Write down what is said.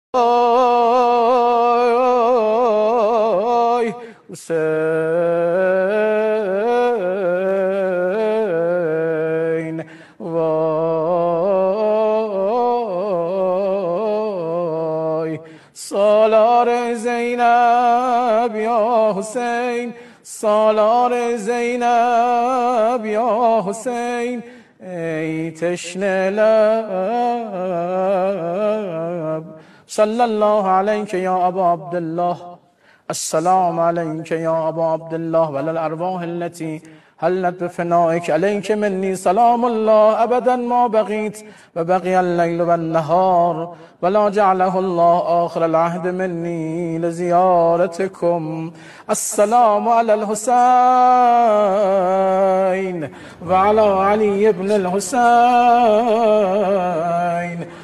حسین وای سالار زینب یا حسین سالار زینب یا حسین ای تشنه لب صلی الله علیک یا ابا عبدالله السلام علیک یا ابا عبدالله ولی الارواح التي حلت بفنائك عليك مني سلام الله أبدا ما بقيت وبقي الليل والنهار ولا جعله الله آخر العهد مني لزيارتكم السلام على الحسين وعلى علي بن الحسين